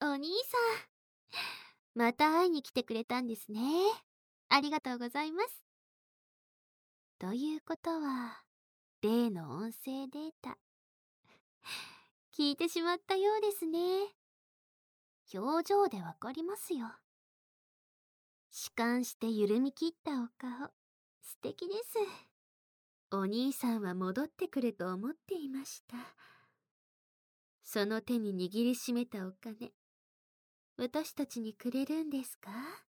お兄さん、また会いに来てくれたんですね。ありがとうございます。ということは、例の音声データ、聞いてしまったようですね。表情でわかりますよ。弛緩して緩み切ったお顔、素敵です。お兄さんは戻ってくると思っていました。その手に握りしめたお金、私たちにくれるんですか？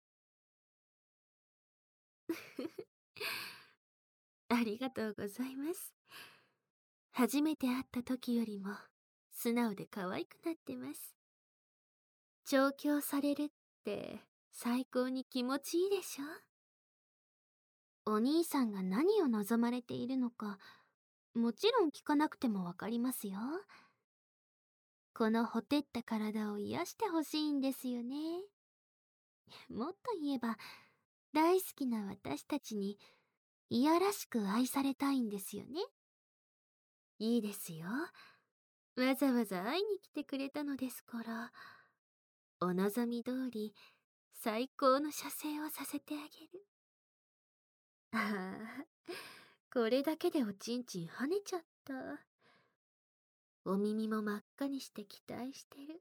ありがとうございます。初めて会った時よりも素直で可愛くなってます。調教されるって最高に気持ちいいでしょ？お兄さんが何を望まれているのか、もちろん聞かなくてもわかりますよ。このほてった体を癒してほしいんですよね。もっと言えば、大好きな私たちにいやらしく愛されたいんですよね。いいですよ。わざわざ会いに来てくれたのですから、お望み通り最高の射精をさせてあげる。ああ、これだけでおちんちん跳ねちゃった。お耳も真っ赤にして期待してる。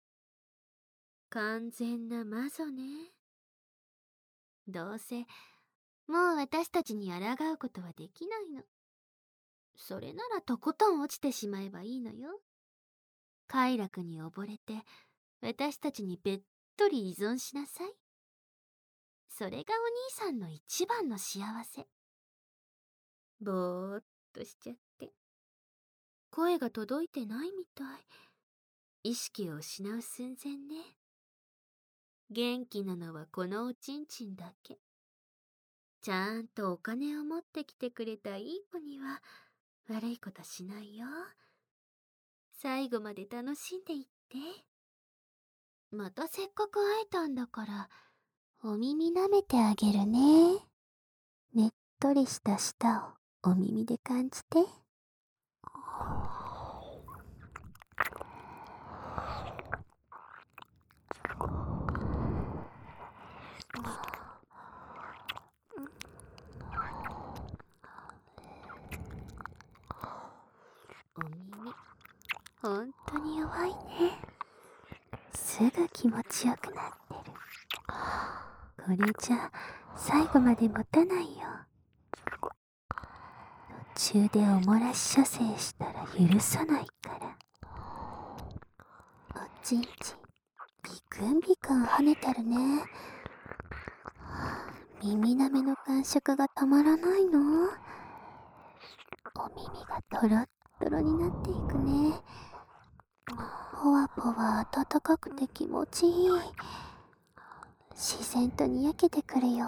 完全な魔女ね。どうせもう私たちに抗うことはできないの。それならとことん落ちてしまえばいいのよ。快楽に溺れて私たちにべっとり依存しなさい。それがお兄さんの一番の幸せ。ぼーっとしちゃって。声が届いてないみたい。意識を失う寸前ね。元気なのはこのおちんちんだけ。ちゃんとお金を持ってきてくれたいい子には悪いことしないよ。最後まで楽しんでいって。またせっかく会えたんだからお耳舐めてあげるね。ねっとりした舌をお耳で感じて。お耳ほんとに弱いね。すぐ気持ちよくなってる。これじゃ最後まで持たないよ。途中でおもらし射精したら許さないから。おちんちんビクンビクン跳ねてるね。耳なめの感触がたまらないの。お耳がトロットロになっていくね。ポワポワ暖かくて気持ちいい。自然とにやけてくるよ。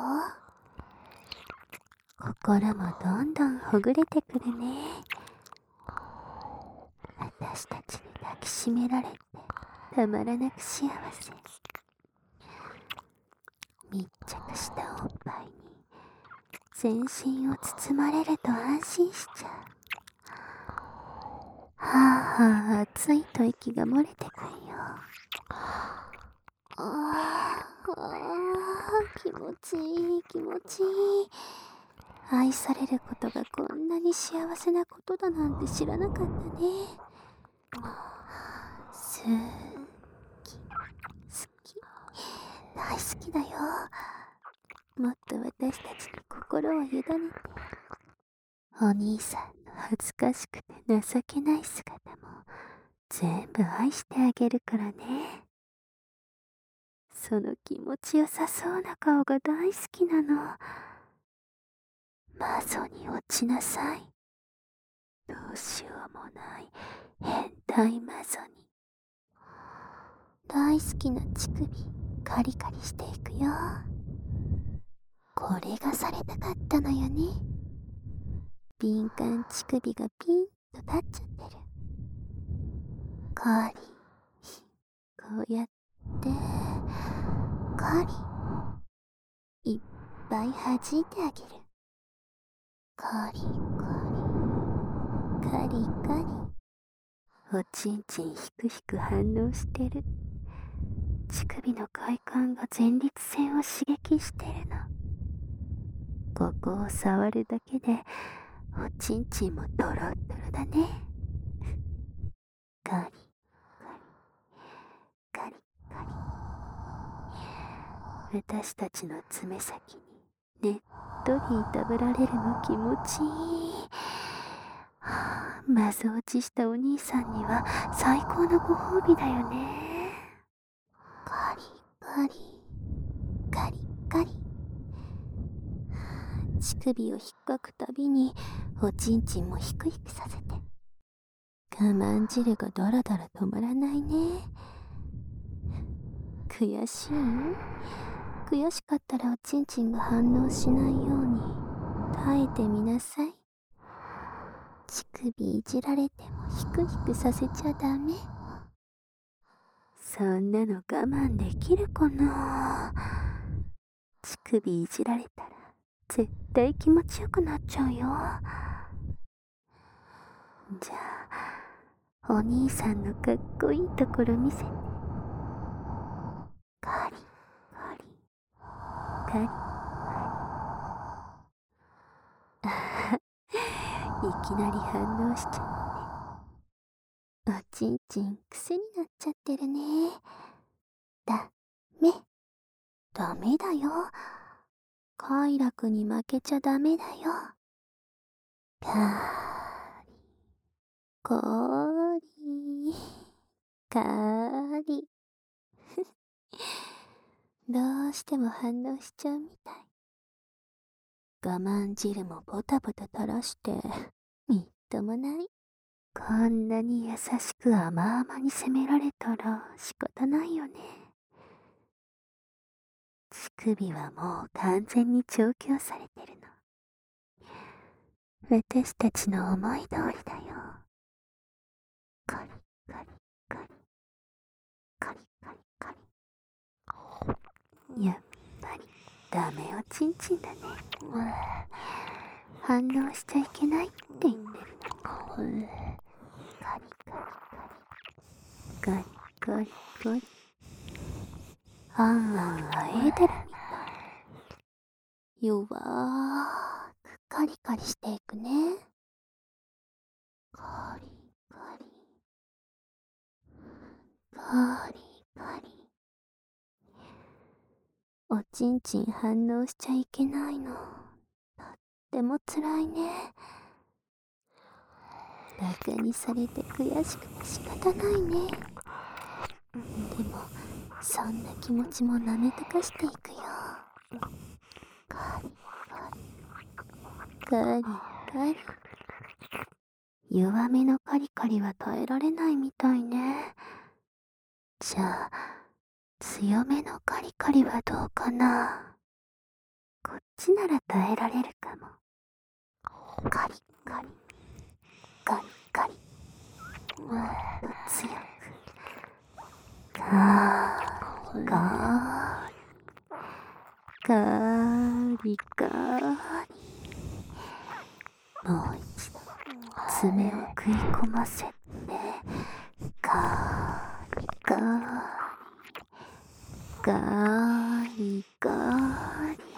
心もどんどんほぐれてくるね。私たちに抱きしめられてたまらなく幸せ。密着したおっぱいに全身を包まれると安心しちゃう。はあはあ熱いと息が漏れてくるよ。気持ちいい気持ちいい。愛されることがこんなに幸せなことだなんて知らなかったね。好き大好きだよ。もっと私たちに心を委ねて。お兄さんの恥ずかしくて情けない姿も全部愛してあげるからね。その気持ちよさそうな顔が大好きなの。魔女に落ちなさい。どうしようもない変態魔女に。大好きな乳首カリカリしていくよ。これがされたかったのよね。敏感乳首がピンと立っちゃってる。カリこうやってカリいっぱい弾いてあげる。カリカリカリカリ。おちんちんひくひく反応してる。 乳首の快感が前立腺を刺激してるの。ここを触るだけでおちんちんもドロッドロだね。ガリガリガリガリ。私たちの爪先にねっとりいたぶられるの気持ちいい。マゾ落ちしたお兄さんには最高のご褒美だよね。ガリガリガリガリ。乳首を引っかくたびにおちんちんもヒクヒクさせて、我慢汁がドラドラ止まらないね。悔しい？悔しかったらおちんちんが反応しないように耐えてみなさい。乳首いじられてもヒクヒクさせちゃダメ。そんなの我慢できるかな。乳首いじられたら絶対気持ちよくなっちゃうよ。じゃあお兄さんのかっこいいところ見せて。ガリガリガリ。いきなり反応しちゃうね。おちんちん癖になっちゃってるね。ダメダメだよ。快楽に負けちゃダメだよ。ガーリガーリどうしても反応しちゃうみたい。我慢汁もボタボタ垂らしてみっともない。こんなに優しく甘々に責められたら仕方ないよね。乳首はもう完全に調教されてるの。私たちの思い通りだよ。カリカリカリカリカリカリ。やっぱりダメおちんちんだね。反応しちゃいけないって言ってるの。ガリガリガリガリガリ。あんあんあえいでるみたい。弱ーくカリカリしていくね。カリカリカリカリ。おちんちん反応しちゃいけないの。とってもつらいね。バカにされて悔しくて仕方ないね。でもそんな気持ちもなめとかしていくよ。カリカリカリカリ。弱めのカリカリは耐えられないみたいね。じゃあ強めのカリカリはどうかな。こっちなら耐えられるかも。カリカリカリカリ。もっと強く。ガーリガーリガーリガーリ。もう一度爪を食い込ませて。ガーリガーリガーリガーリ。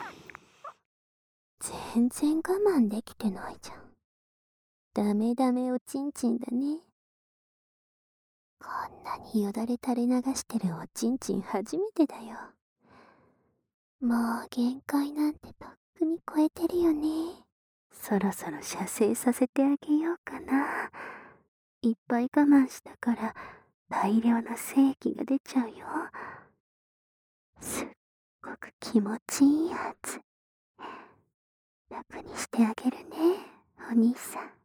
全然我慢できてないじゃん。ダメダメおちんちんだね。こんなによだれ垂れ流してるおちんちん初めてだよ。もう限界なんてとっくに超えてるよね。そろそろ射精させてあげようかな。いっぱい我慢したから大量の精液が出ちゃうよ。すっごく気持ちいいはず。楽にしてあげるね、お兄さん。